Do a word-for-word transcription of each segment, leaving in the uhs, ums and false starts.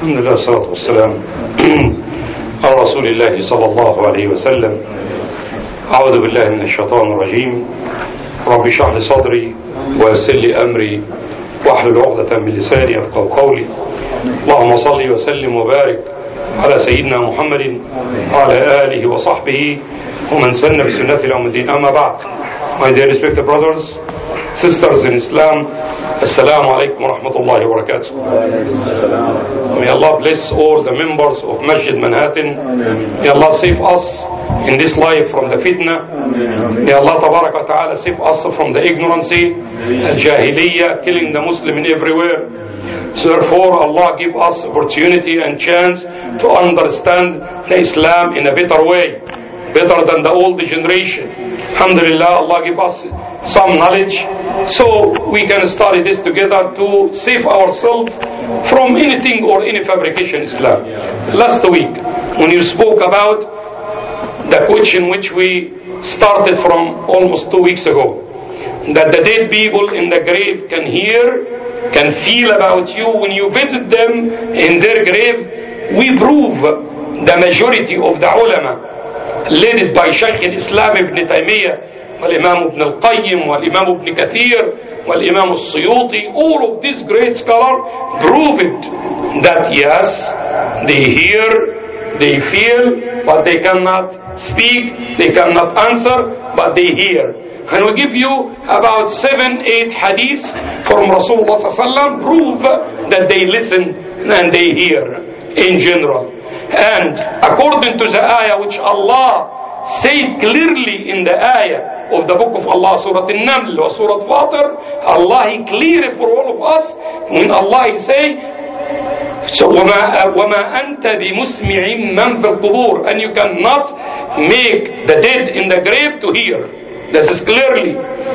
الحمد لله والصلاة والسلام على رسول الله صلى الله عليه وسلم. أعوذ بالله من الشيطان الرجيم. رب اشرح لي صدري ويسر لي أمري واحلل عقدة من لساني يفقهوا قولي. اللهم صل وسلم وبارك على سيدنا محمد وعلى آله وصحبه ومن سن بسنته يوم الدين. أما بعد, my dear respected brothers, sisters in Islam, Assalamu alaikum wa rahmatullahi wa barakatuh. May Allah bless all the members of Masjid Manhattan. May Allah save us in this life from the fitna. May Allah tabarak wa ta'ala save us from the ignorancy, al-jahiliyyah, killing the Muslim in everywhere. So therefore Allah give us opportunity and chance to understand the Islam in a better way, better than the old generation. Alhamdulillah, Allah give us some knowledge so we can study this together to save ourselves from anything or any fabrication Islam. Last week, when you spoke about the question which we started from almost two weeks ago, that the dead people in the grave can hear, can feel about you when you visit them in their grave, we prove the majority of the ulama led by Shaykh al-Islam ibn Taymiyyah, والإمام ابن القيم والإمام ابن كثير والإمام السيوطي, all of these great scholars prove it that yes, they hear, they feel, but they cannot speak, they cannot answer, but they hear. And we give you about seven, eight hadiths from Rasulullah sallallahu alaihi wasallam prove that they listen and they hear in general. And according to the ayah which Allah said clearly in the ayah of the book of Allah, Surah An-Naml or Surah Fatir, Allah He clear it for all of us when Allah He say, so وَمَا, وَمَا أَنْتَ بِمُسْمِعٍ مَنْ فِي الْقُبُورِ, and you cannot make the dead in the grave to hear. This is clearly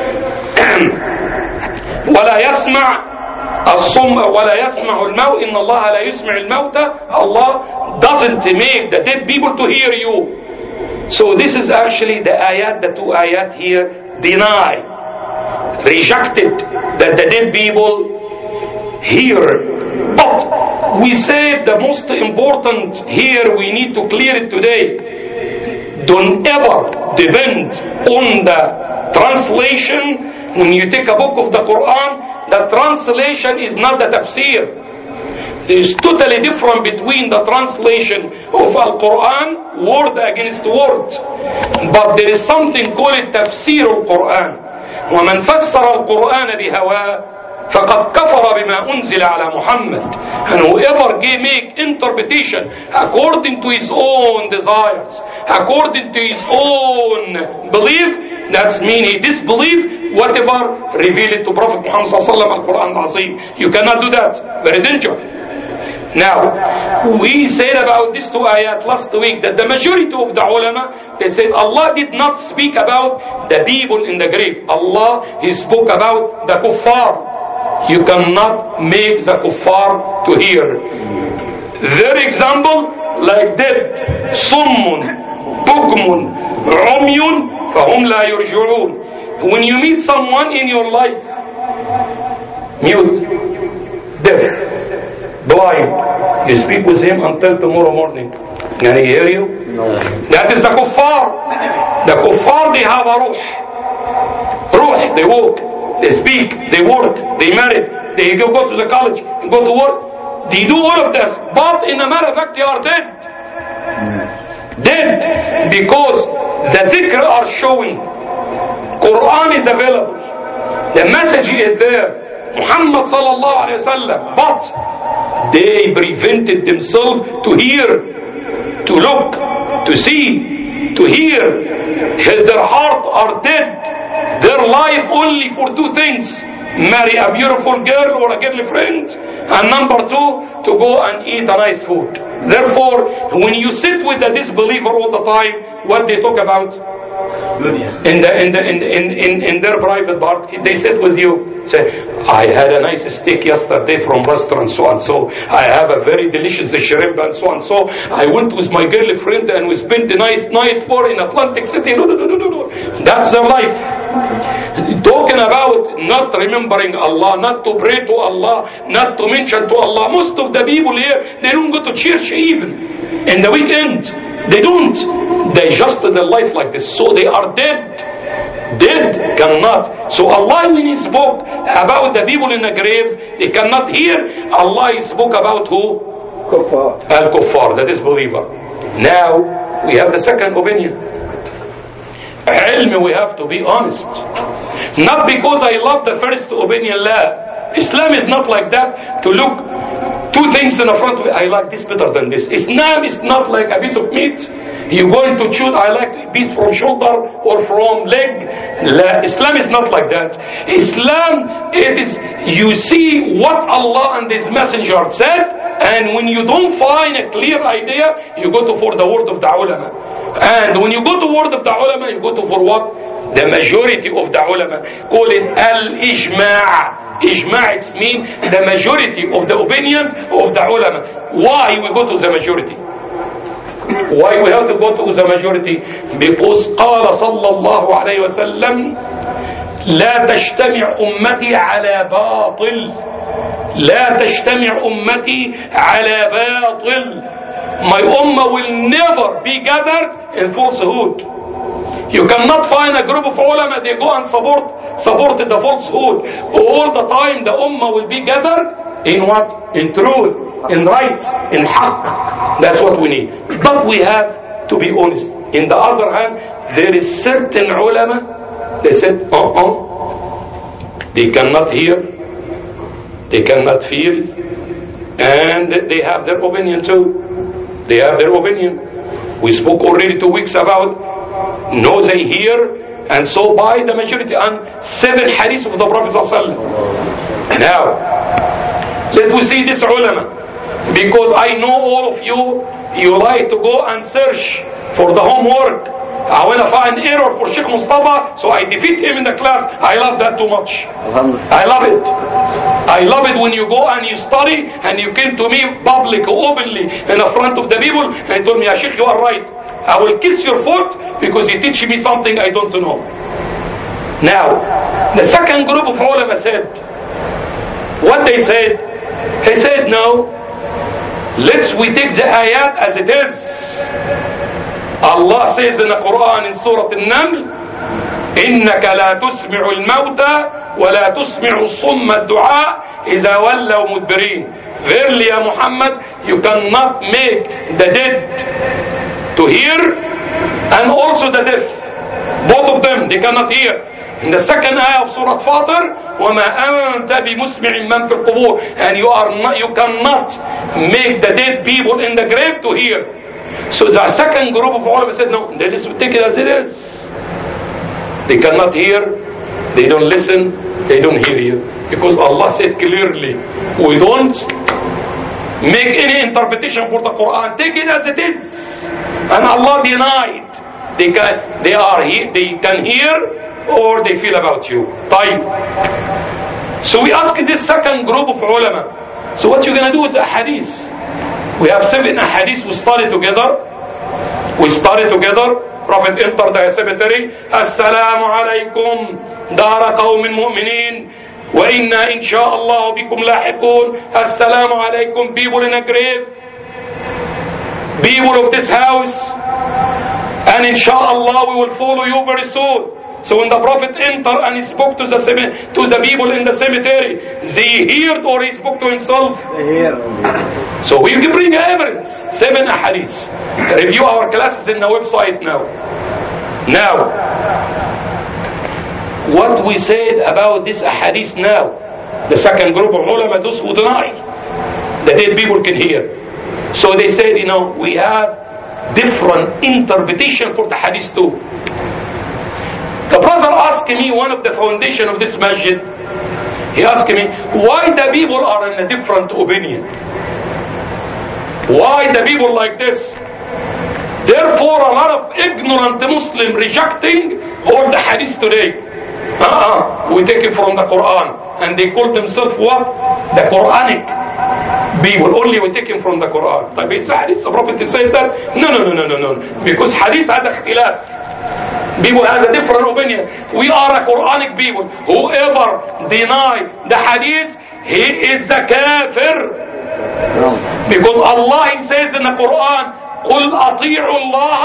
وَلَا يَسْمَعْ الصُّمَّ وَلَا يَسْمَعُ الْمَوْتِ إِنَّ اللَّهَ لَا يُسْمِعُ الْمَوْتَ. Allah doesn't make the dead people to hear you. So this is actually the ayat, the two ayat here deny, rejected that the dead people hear. But we say the most important here, we need to clear it today. Don't ever depend on the translation. When you take a book of the Quran, the translation is not the tafsir. There is totally different between the translation of Al-Quran, word against word. But there is something called tafsir al-Quran. وَمَنْ فَسَّرَ الْقُرْآنَ بِهَوَاهُ فَقَدْ كَفَرَ بِمَا أُنزِلَ عَلَى مُحَمَّدٍ. And whoever make interpretation according to his own desires, according to his own belief, that means he disbelieve whatever revealed to Prophet Muhammad sallallahu alaihi wasallam, Al-Quran al-Azim. You cannot do that. Very dangerous. Now, we said about these two ayat last week that the majority of the ulama, they said Allah did not speak about the people in the grave. Allah, He spoke about the kuffar. You cannot make the kuffar to hear. Their example, like that, summun, bukmun, umyun, fahum la yurji'un. When you meet someone in your life, mute, deaf, blind, you speak with him until tomorrow morning. Can he hear you? No. That is the kuffar. The kuffar, they have a ruh. Ruh, they walk, they speak, they work, they marry, they go, go to the college, go to work. They do all of this. But in a matter of fact, they are dead. Dead. Because the dhikr are showing. Quran is available. The message is there. Muhammad sallallahu alayhi wa sallam. But they prevented themselves to hear, to look, to see, to hear. Their heart are dead. Their life only for two things: marry a beautiful girl or a girlfriend, and number two, to go and eat a nice food. Therefore, when you sit with a disbeliever all the time, what they talk about? In the in the in in in, in their private part, they sit with you, say, I had a nice steak yesterday from restaurant so and so. I have a very delicious shrimp and so and so. I went with my girlfriend and we spent the nice night for in Atlantic City. No, no, no, no, no. That's their life. Those talking about not remembering Allah, not to pray to Allah, not to mention to Allah. Most of the people here, they don't go to church even in the weekend. They don't. They just their life like this. So they are dead. Dead cannot. So Allah, when He spoke about the people in the grave, they cannot hear. Allah spoke about who? Kuffar. Al-Kuffar, that is believer. Now, we have the second opinion. Ilm, we have to be honest. Not because I love the first opinion, la. Islam is not like that, to look two things in the front of it. I like this better than this. Islam is not like a piece of meat. You're going to choose, I like a piece from shoulder or from leg. La. Islam is not like that. Islam, it is, you see what Allah and His Messenger said, and when you don't find a clear idea, you go to for the word of the ulama. And when you go to word of the ulama, you go to for what? The majority of the ulama. Call it al-ijma'. Ijma' it means the majority of the opinion of the ulama. Why we go to the majority? Why we have to go to the majority? Because قال صلى الله عليه وسلم لا تجتمع أمتي على باطل لا تجتمع أمتي على باطل. My ummah will never be gathered in falsehood. You cannot find a group of ulama, they go and support support the falsehood. All the time the ummah will be gathered in what? In truth, in right, in haqq. That's what we need. But we have to be honest. In the other hand, there is certain ulama, they said, uh-uh, they cannot hear, they cannot feel, and they have their opinion too. They have their opinion. We spoke already two weeks about no, they hear, and so by the majority, and seven hadiths of the Prophet ﷺ. Now, let we see this ulama, because I know all of you, you like to go and search for the homework. I want to find error for Sheikh Mustafa, so I defeat him in the class. I love that too much. I love it. I love it when you go and you study and you came to me public, openly, in the front of the people, and you told me, Ya Sheikh, you are right. I will kiss your foot because you teach me something I don't know. Now, the second group of ulama said, what they said, they said, no, let's we take the ayat as it is. Allah says in the Quran in Surah Al-Naml, إنك لا تسمع الموتى ولا تسمع الصم الدعاء إذا ولوا مدبرين. Verily, ya Muhammad, you cannot make the dead to hear and also the deaf. Both of them, they cannot hear. In the second ayah of Surah Fatir, وَمَا أَنْتَ بِمُسْمِعٍ مَنْ فِي الْقُبُورِ, and you are not, you cannot make the dead people in the grave to hear. So the second group of ulama said, no, they just take it as it is. They cannot hear, they don't listen, they don't hear you. Because Allah said clearly, we don't make any interpretation for the Quran. Take it as it is. And Allah denied. They can, they are he, they can hear or they feel about you. Time. So we ask this second group of ulama. So what you gonna do with the hadith? We have seven hadiths we studied together. We studied together. Prophet entered the cemetery. Assalamu alaikum dara qawmin mu'minin wa inna insha'Allah bikum lahiqun. Assalamu alaikum people in a grave, people of this house, and insha'Allah we will follow you very soon. So when the Prophet entered and he spoke to the to the people in the cemetery, they heard or he spoke to himself? They heard. So we can bring evidence. Seven ahadith. Review our classes in the website now. Now, what we said about this ahadith now, the second group of ulama, those who deny that dead people can hear. So they said, you know, we have different interpretation for the hadith too. The brother asked me, one of the foundation of this masjid, he asked me, why the people are in a different opinion? Why the people like this? Therefore, a lot of ignorant Muslims rejecting all the hadith today. Uh-uh. We take it from the Quran. And they call themselves what? The Quranic. people. Only we take him from the Quran. طيب it's a hadith. The Prophet said that? No, no, no, no, no, no. Because hadith has اختلاف. People have a different opinion. We are a Quranic people. Whoever deny the hadith, he is a kafir. Because Allah he says in the Quran, قُلْ أَطِيعُوا اللَّهَ.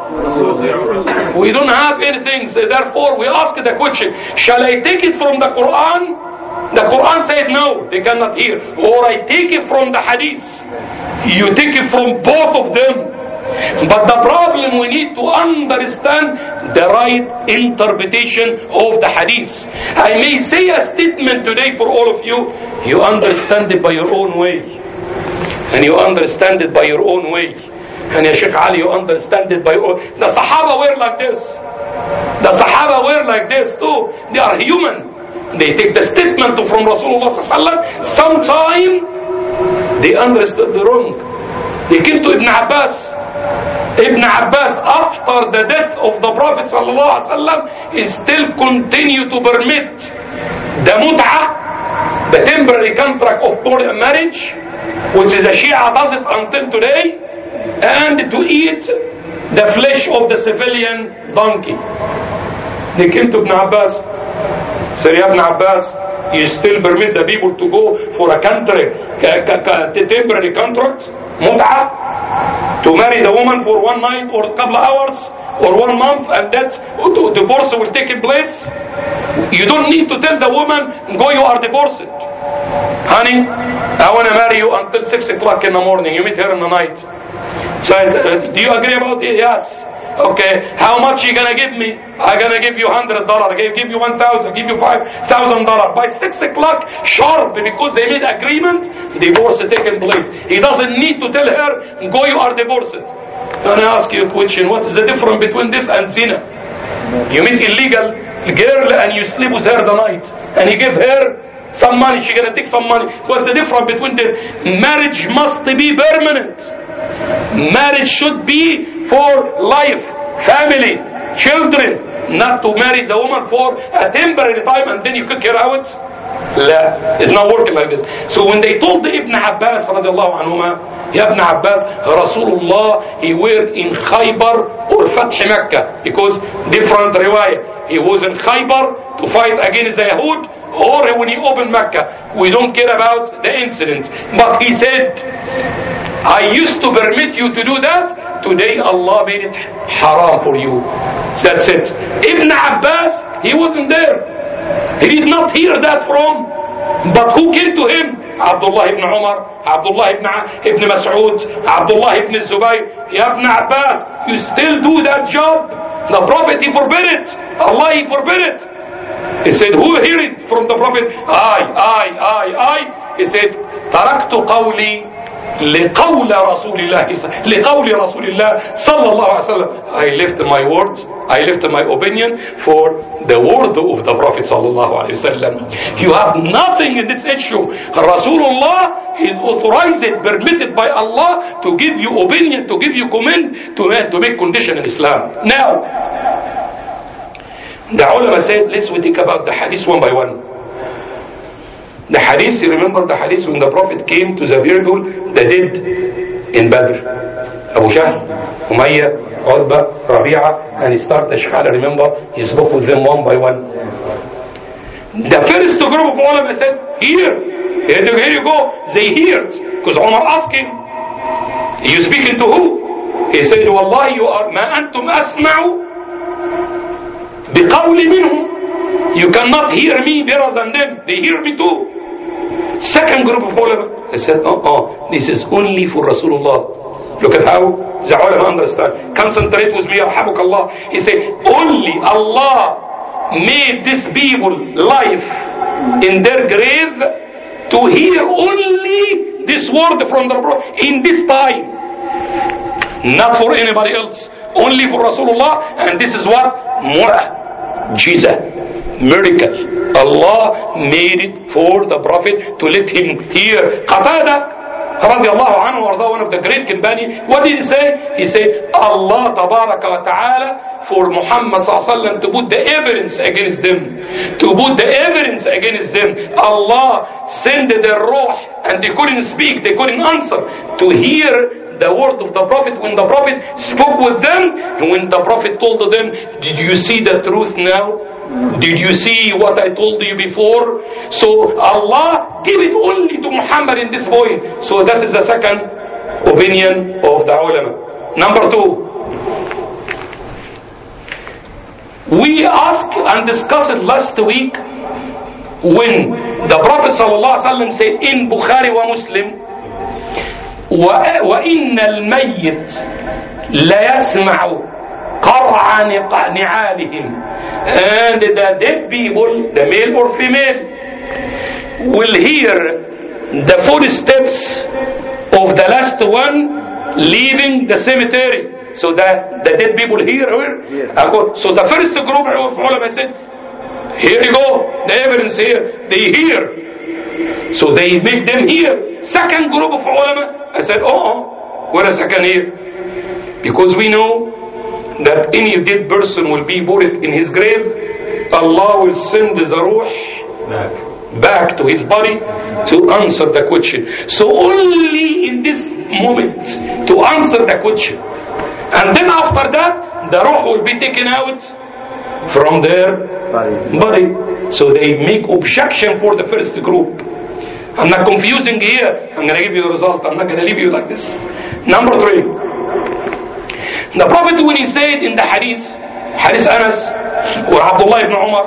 We don't have anything, so therefore we ask the question, shall I take it from the Quran? The Quran said no, they cannot hear. Or I take it from the hadith. You take it from both of them. But the problem, we need to understand the right interpretation of the hadith. I may say a statement today for all of you, you understand it by your own way. And you understand it by your own way. And Ya Sheikh Ali, you understand it by all. The Sahaba were like this. The Sahaba were like this too. They are human. They take the statement from Rasulullah sallallahu alaihi wasallam. Sometime they understood the wrong. They came to Ibn Abbas. Ibn Abbas, after the death of the Prophet sallallahu alaihi wasallam, is still continue to permit the mut'ah, the temporary contract of marriage, which is a Shia does it until today, and to eat the flesh of the civilian donkey. They came to Ibn Abbas, said, Ibn Abbas, you still permit the people to go for a country, a temporary contract, mut'ah, to marry the woman for one night or a couple of hours or one month, and that divorce will take place. You don't need to tell the woman, go, you are divorced. Honey, I want to marry you until six o'clock in the morning. You meet her in the night. So, uh, do you agree about it? Yes. Okay. How much you gonna give me? I'm gonna give you hundred dollars. I give you one thousand. Give you five thousand dollars. By six o'clock, sharp, because they made agreement, divorce is taking place. He doesn't need to tell her, go, you are divorced. And I ask you a question: what is the difference between this and zina? You meet illegal girl and you sleep with her the night, and you give her some money. She gonna take some money. What's the difference between the marriage? Must be permanent. Marriage should be for life, family, children, not to marry the woman for a temporary time and then you kick her out. La, it's not working like this. So when they told the Ibn Abbas radiallahu anhuma, Ya Ibn Abbas, Rasulullah, he were in Khaybar or Fath Makkah, because different riwayah. He was in Khaybar to fight against the Yahud, or when he opened Makkah. We don't care about the incident. But he said, I used to permit you to do that. Today Allah made it haram for you. That's it. Ibn Abbas, he wasn't there. He did not hear that from. But who came to him? Abdullah ibn Umar, Abdullah ibn, ibn Mas'ud, Abdullah ibn Zubayr. Ya Ibn Abbas, you still do that job? The Prophet, he forbid it. Allah, he forbid it. He said, who hear it from the Prophet? I, I, I, I. He said, تركت قولي لقول رسول الله لقول رسول الله صلى الله عليه وسلم. I left my word, I left my opinion for the word of the Prophet صلى الله عليه وسلم. You have nothing in this issue. Rasulullah is authorized, permitted by Allah to give you opinion, to give you comment, to, to make condition in Islam. Now, the ulama said, let's we think about the hadith one by one. The hadith, you remember the hadith when the Prophet came to the people, the dead in Badr. Abu Jahl, Umayyah, Utbah, Rabi'ah, and he started, Shahada, remember, he spoke with them one by one. The first group of ulama said, here, here, here you go. They heard, because Umar asked him, you speaking to who? He said, Wallahi, you are, ma antum asma'u biqawli minhum. You cannot hear me better than them. They hear me too. Second group of ulama, they said, oh, oh, this is only for Rasulullah. Look at how the ulama understand. Concentrate with me, Alhamdulillah. He said, only Allah made these people life in their grave to hear only this word from the Prophet in this time. Not for anybody else. Only for Rasulullah. And this is what? Mu'jizah. Miracle. Allah made it for the Prophet to let him hear. Qatada, radiallahu anhu warda, one of the great companions, what did he say? He said, Allah tabaraka wa ta'ala for Muhammad sallallahu alaihi wasallam to put the evidence against them, to put the evidence against them. Allah sent the ruh and they couldn't speak, they couldn't answer, to hear the word of the Prophet. When the Prophet spoke with them, and when the Prophet told them, did you see the truth now? Did you see what I told you before? So Allah gave it only to Muhammad in this point. So that is the second opinion of the ulama. Number two, we asked and discussed it last week when the Prophet ﷺ said in Bukhari wa Muslim, وَإِنَّ الْمَيِّتِ لَيَسْمَعُ قرع نعالهم, and the dead people, the male or female, will hear the footsteps of the last one leaving the cemetery. So that the dead people hear her. So the first group of ulama said, here you go, the evidence here, they hear. So they make them hear. Second group of ulama, I said, oh, what else I can hear? Because we know that any dead person will be buried in his grave, Allah will send the ruh back, back to his body to answer the question. So only in this moment to answer the question, and then after that the ruh will be taken out from their body. So they make objection for the first group. I'm not confusing here, I'm going to give you the result, I'm not going to leave you like this. Number three, the Prophet, when he said in the hadith, hadith Anas or Abdullah ibn Umar,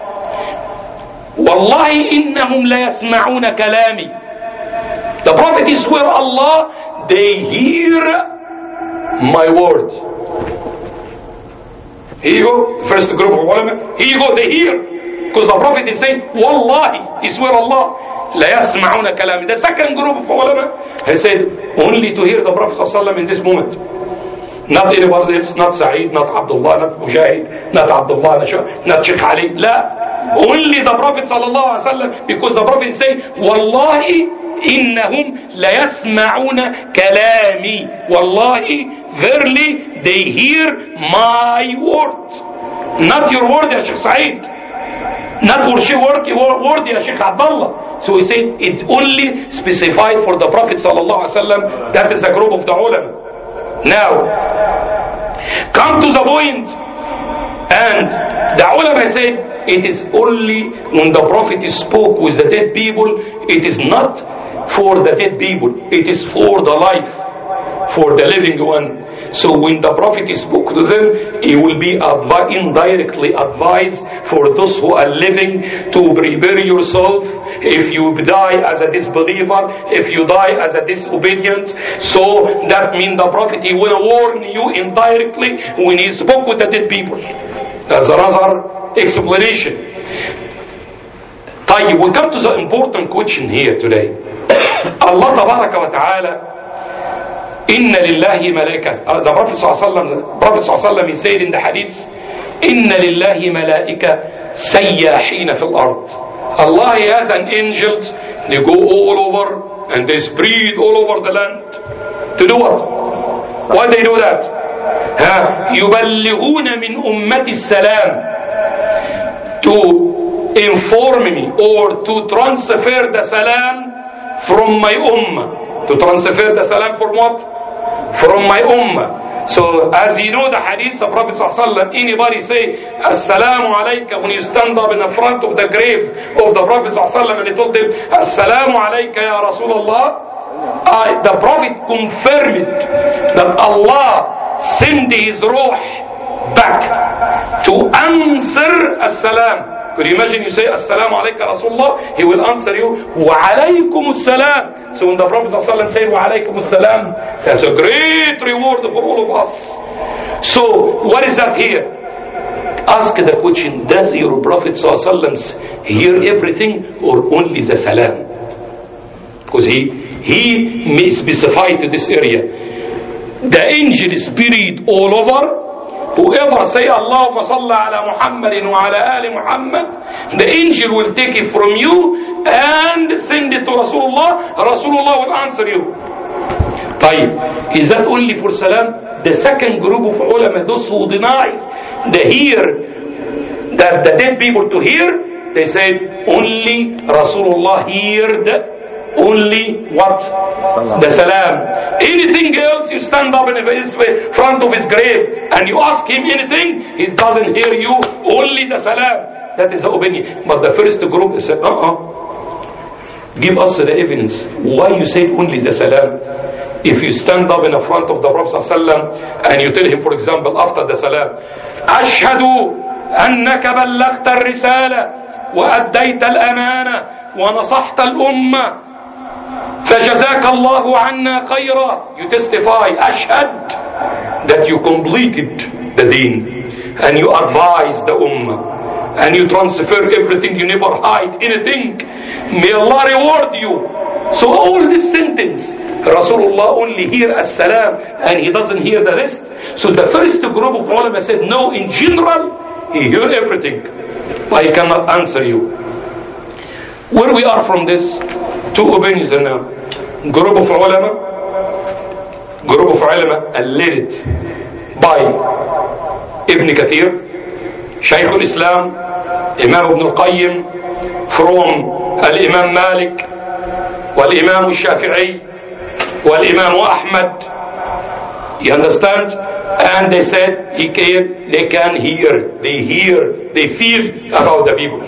Wallahi innahum la yasma'una kalami. The Prophet is swear Allah, they hear my word. Here you go, first group of ulama, here you go, they hear. Because the Prophet is saying, Wallahi, he swear Allah, la yasma'una kalami. The second group of ulama, he said, only to hear the Prophet ﷺ in this moment. Not anybody else, not Sa'id, not Abdullah, not Mujahid, not Abdullah, not Sheikh Ali. La, only the Prophet sallallahu alaihi wasallam, because the Prophet say, Wallahi innahum la yasma'una kalami. Wallahi, verily they hear my word. Not your word, ya Sheikh Sa'id. Not your word, word, ya Sheikh Abdullah. So he said, it only specified for the Prophet sallallahu alaihi wasallam. That is the group of the ulama. Now, come to the point, and the ulama said it is only when the Prophet spoke with the dead people, it is not for the dead people, it is for the life, for the living one. So when the Prophet spoke to them, he will be advi- indirectly advised for those who are living to prepare yourself. If you die as a disbeliever, if you die as a disobedient, so that means the Prophet, he will warn you indirectly when he spoke with the dead people. That's another explanation. طيب, we come to the important question here today. Allah tabaraka wa ta'ala, Inna lillahi malaika. The Prophet sallallahu alaihi wasallam, he said in the hadith, Inna lillahi malaika sayyahina fil ard. Allah, he has an angel, they go all over and they spread all over the land. To do what? Why they do that? يبلغون من أمتي السلام, to inform me or to transfer the salam from my ummah. To transfer the salam from what? From my ummah. So as you know the hadith of Prophet ﷺ, anybody say Assalamu alayka when you stand up in the front of the grave of the Prophet ﷺ, and he told them Assalamu alayka ya Rasulullah, uh, the Prophet confirmed that Allah sent his ruh back to answer as-salam. Could you imagine you say Assalamu alayka Rasulullah, he will answer you wa alaykum as-salam. So when the Prophet ﷺ said wa alaykum as-salam, that's a great reward for all of us. So what is that here? Ask the question, does your Prophet ﷺ hear everything or only the salam? Because he he may specify to this area. The angel is buried all over. Whoever say Allahumma salli ala Muhammadin wa ala ali Muhammad, the angel will take it from you and send it to Rasulullah. Rasulullah will answer you. طيب, is that only for salam? The second group of ulama, those who deny the hear, that the dead people to hear, they said only Rasulullah heard only what? Salam. The salam. Anything else, you stand up in his front of his grave and you ask him anything, he doesn't hear you, only the salam. That is the opinion. But the first group said, uh-uh. Give us the evidence. Why you say only the salam? If you stand up in the front of the Prophet ﷺ and you tell him, for example, after the salam, Ashhadu annaka ballaghta ar-risala wa addayta al-amana wa nasahta al-umma fajazaka Allahu anna khayra. You testify, ashhad, that you completed the deen and you advise the ummah and you transfer everything, you never hide anything. May Allah reward you. So all this sentence, Rasulullah only hear as-salam and he doesn't hear the rest. So the first group of ulama said, no, in general, he hear everything, but he cannot answer you. Where we are from this? Two opinions now. Group of ulama, group of ulama led by Ibn Kathir, Shaykh al-Islam, Imam Ibn al-Qayyim, from al-Imam Malik, wal-Imam al-Shafi'i, wal-Imam Ahmad. You understand? And they said he can, they can hear, they hear, they feel about the people.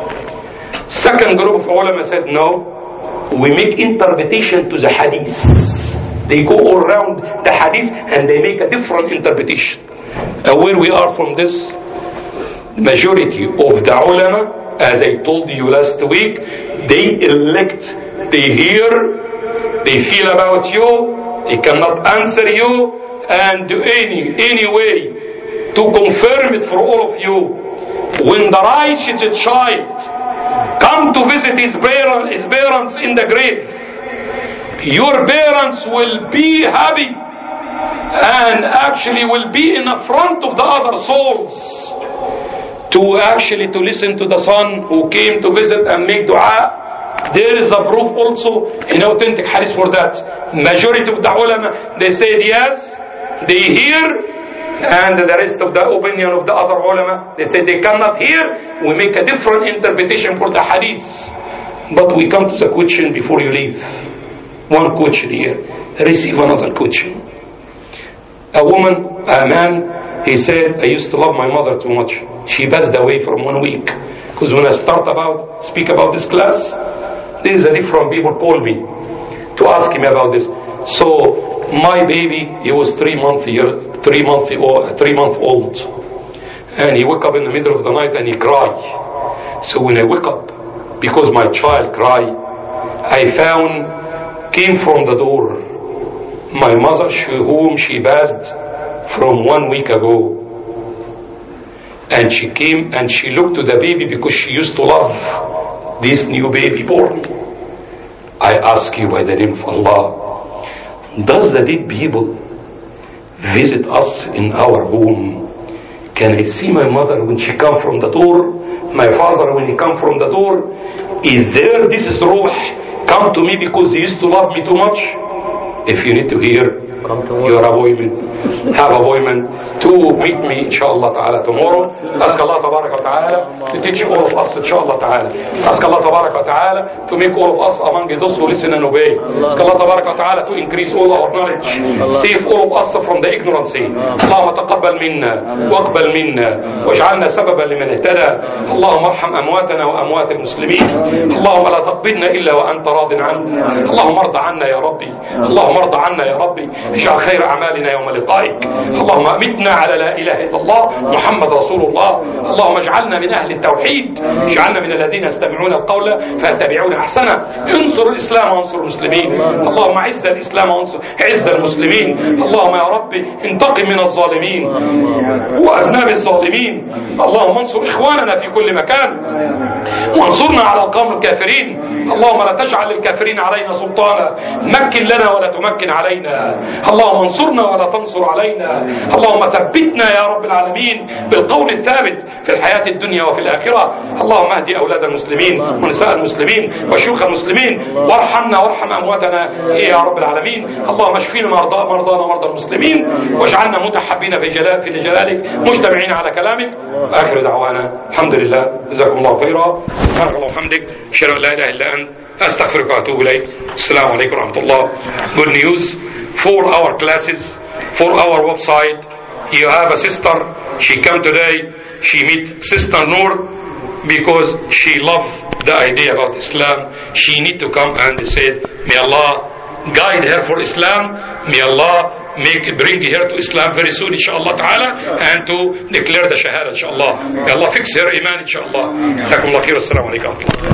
Second group of ulama said, no, we make interpretation to the hadith. They go all around the hadith and they make a different interpretation. And where we are from this, majority of the ulama, as I told you last week, they elect, they hear, they feel about you, they cannot answer you, and do any, any way to confirm it for all of you. When the righteous child come to visit his parents, his parents in the grave, your parents will be happy and actually will be in the front of the other souls to actually to listen to the son who came to visit and make dua. There is a proof also in authentic hadith for that. Majority of the ulama, they said yes, they hear, and the rest of the opinion of the other ulama, they say they cannot hear. We make a different interpretation for the hadith. But we come to the question before you leave. One question here, receive another question. A woman, a man, he said, I used to love my mother too much. She passed away from one week. Because when I start about, speak about this class, there is a different people call me to ask me about this. So my baby, he was three month year, three month old, three month old, and he woke up in the middle of the night and he cried. So when I wake up, because my child cried, I found came from the door my mother, whom she passed from one week ago. And she came and she looked to the baby because she used to love this new baby born. I ask you by the name of Allah, does the dead people visit us in our home? Can I see my mother when she come from the door? My father when he come from the door? Is there this is ruh come to me because he used to love me too much? If you need to hear your appointment, have appointment to meet me inshallah ta'ala tomorrow. Ask Allah tabarak wa ta'ala to teach all of us inshallah ta'ala. Ask Allah tabarak wa ta'ala to make all of us among those who listen and obey. Ask Allah tabarak wa ta'ala to increase all our knowledge, save all of us from the ignorancy. اللهم تقبل منا واقبل منا واجعلنا سببا لمن اهتدى. اللهم ارحم امواتنا واموات المسلمين. اللهم لا تقبضنا الا وانت راض عنا. اللهم ارض عنا يا ربي. اللهم ارض عنا يا ربي. اجعل خير اعمالنا يوم لقائك. اللهم امتنا على لا اله الا الله محمد رسول الله. اللهم اجعلنا من اهل التوحيد. اجعلنا من الذين يستمعون القول فيتبعون احسنه. انصر الاسلام وانصر المسلمين. اللهم اعز الاسلام وانصر اعز المسلمين. اللهم يا ربي انتقم من الظالمين واذناب الظالمين. اللهم انصر اخواننا في كل مكان وانصرنا على القوم الكافرين. اللهم لا تجعل للكافرين علينا سلطانا، مكن لنا ولا تمكن علينا، اللهم انصرنا ولا تنصر علينا، اللهم ثبتنا يا رب العالمين بالقول الثابت في الحياة الدنيا وفي الآخرة. اللهم اهدي أولاد المسلمين ونساء المسلمين وشيوخ المسلمين، وارحمنا وارحم أمواتنا يا رب العالمين. اللهم اشفينا مرضى مرضانا ومرضى المسلمين، واجعلنا متحبين في جلال في جلالك مجتمعين على كلامك. آخر دعوانا الحمد لله، جزاكم الله خيرا، سبحانك اللهم وبحمدك، أشهد أن لا إله إلا أنت، أستغفرك وأتوب إليك. السلام عليكم ورحمة الله. Good news for our classes, for our website. You have a sister, she come today, she meet Sister Noor because she loved the idea about Islam. She need to come and said, may Allah guide her for Islam, may Allah make bring her to Islam very soon inshallah ta'ala, and to declare the shahada inshallah. May Allah fix her iman inshallah. Jazakumullah khair. Assalamu alaikum.